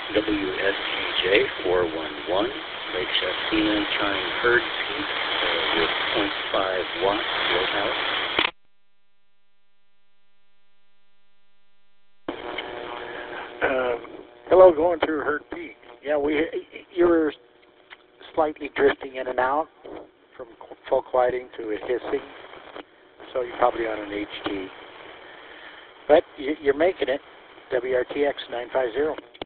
WSTJ 411, Lake Shastina, trying herd peak with 0.5 watts willpower. Hello, going through herd peak. Yeah, you were slightly drifting in and out from full quieting to a hissing, so you're probably on an HT. But you're making it. WRTX 950.